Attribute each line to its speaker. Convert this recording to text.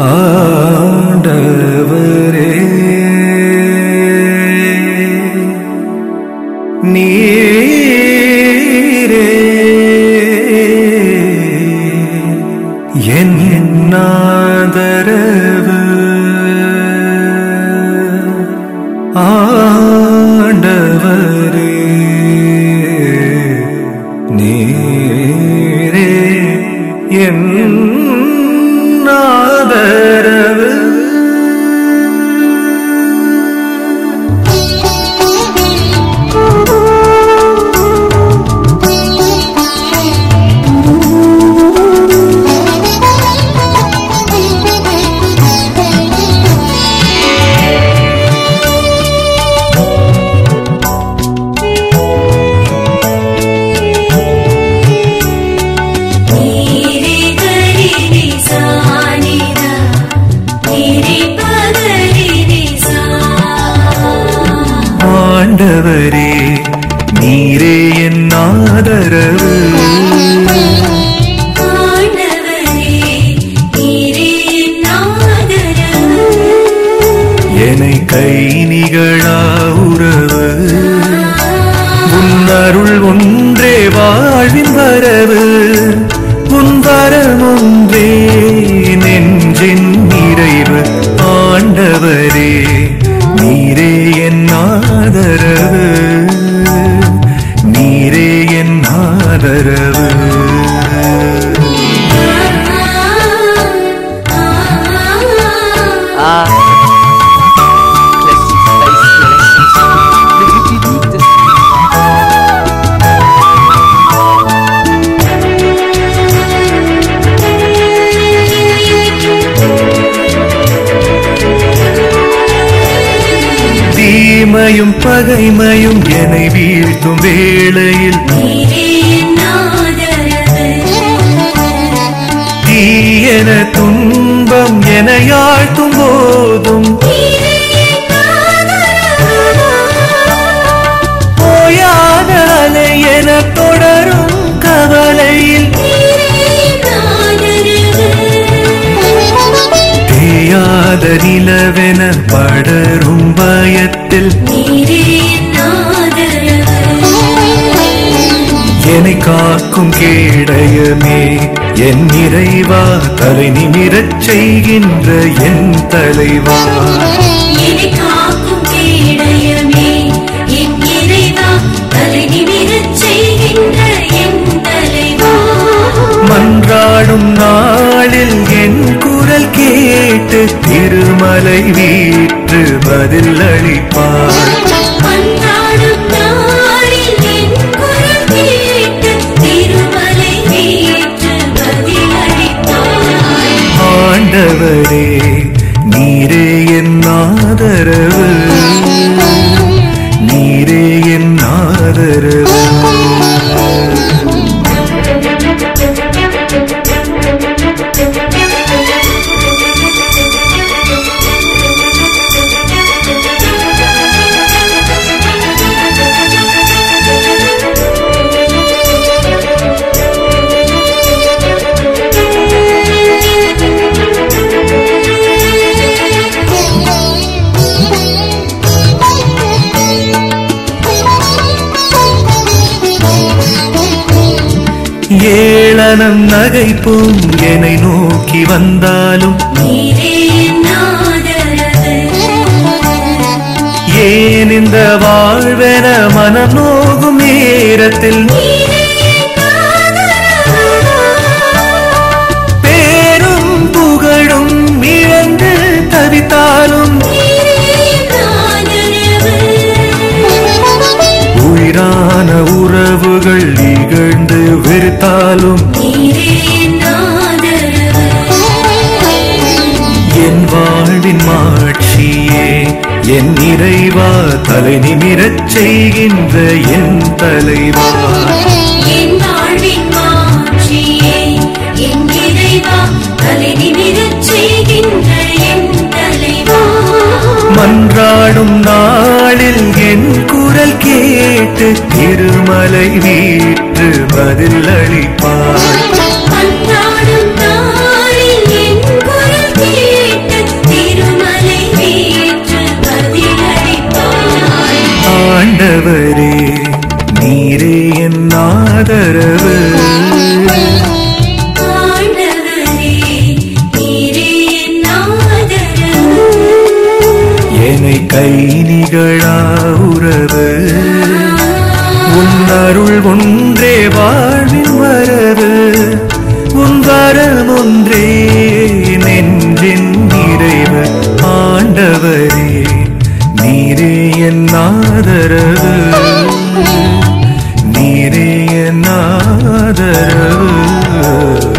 Speaker 1: ஆண்டவரே நீரே என் ஆதரவு ஆண்டவரே நீரே என் ஆதரவு ஆண்டவரே நீரே என் ஆதரவு என்னை கை நிகழா உறவு உன் அருள் ஒன்றே வாழ்வின் வரவு உன் வரம் ஒன்றே நெஞ்சின் நிறைவு ஆண்டவரே நீரே என் ஆதரவு நீரே என் ஆதரவு தீமையும் பகைமையும் என்னை வீழ்த்தும் வேளையில் தீயன துன்பம் என யாழ்த்தும் போதும் ஓயாத அலை என தொடரும் கவலையில் தேயாத நிலவென படரும் பயத்தில் என்னை காக்கும் கேடயமே என் இறைவா தலை நிமிரச் செய்கின்ற என் தலைவா மன்றாடும் நாளில் என் குரல் கேட்டு திருமலை வீற்று பதில் அளிப்பார் ஆண்டவரே நீரே என் ஆதரவு நீரே என் ஆதரவு ஏளனம் நகைப்பும் என்னை நோக்கி வந்தாலும் ஏன் இந்த வாழ்வென மனம் நோகும் நேரத்தில் பேரும் புகழும் இழந்து தவித்தாலும் உயிரான உறவுகள் இகழ்ந்து வெறுத்தாலும் என் வாழ்வின் மாட்சியே என் இறைவா தலை நிமிரச் செய்கின்ற என் தலைவா மன்றாடும் நாளில் என் குரல் கேட்டு திருமலை வீற்று பதில் அளிப்பார். விழிகளா உறவு உன் அருள் ஒன்றே வாழ்வின் வரவு உன் வரம் ஒன்றே நெஞ்சின் நிறைவு ஆண்டவரே நீரே என் ஆதரவு நீரே என் ஆதரவு